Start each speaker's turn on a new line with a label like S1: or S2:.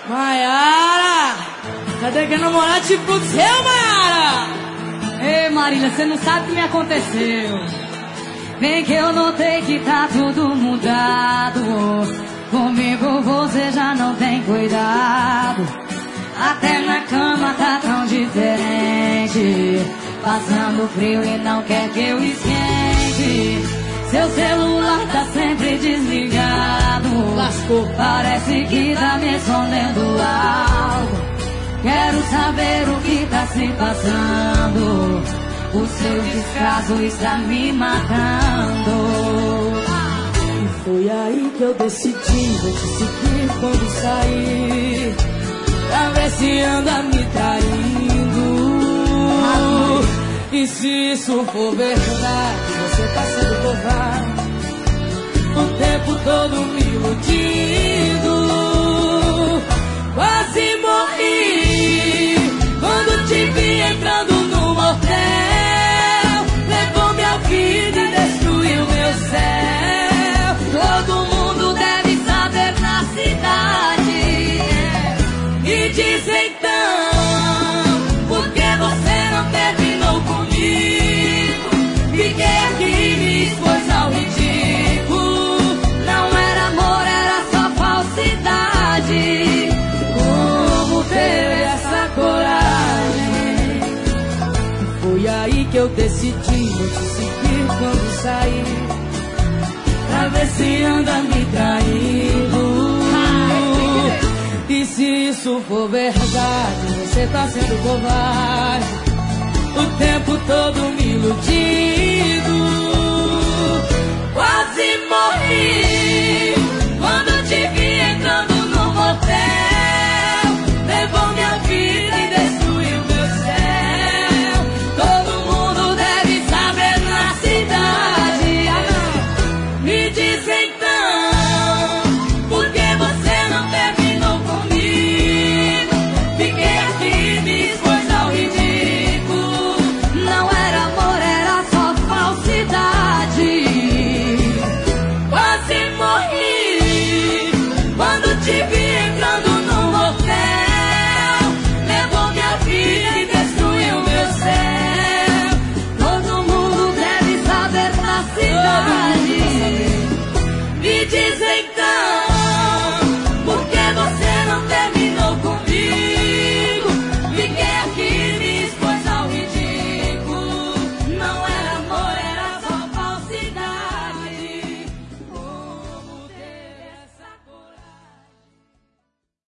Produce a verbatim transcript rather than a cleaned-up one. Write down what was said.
S1: Maiara, cadê que namorar tipo do seu, Maiara?
S2: Ei, Marília, você não sabe o que me aconteceu. Bem que eu notei que tá tudo mudado. Comigo você já não tem cuidado. Até na cama tá tão diferente. Passando frio e não quer que eu esquente. Seu celular tá sempre desligado.
S1: Lascou.
S2: Parece que tá me escondendo algo. Quero saber o que tá se passando. O seu descaso está me matando.
S1: E foi aí que eu decidi, vou te seguir quando sair, pra ver se anda me traindo. E se isso for verdade, você tá sendo covarde, o tempo todo me iludindo. Quase morri quando te vi entrando no motel. Levou minha vida e destruiu meu céu.
S2: Todo mundo deve saber na cidade.
S1: E diz então, por que você não terminou comigo? Fiquei aqui, me expôs ao ridículo.
S2: Não era amor, era só falsidade.
S1: Como ter essa coragem? Foi aí que eu decidi, vou te seguir quando sair, pra ver se anda me traindo. E se isso for verdade, você tá sendo covarde, o tempo todo me iludindo. Quase morri quando te vi entrando no motel. Levou minha vida e destruiu meu céu. Todo mundo deve saber na cidade. Me diz então, por que você não terminou comigo? Fiquei aqui, me expôs ao ridículo.
S2: Não era amor, era só falsidade.
S1: Quase morri quando te vi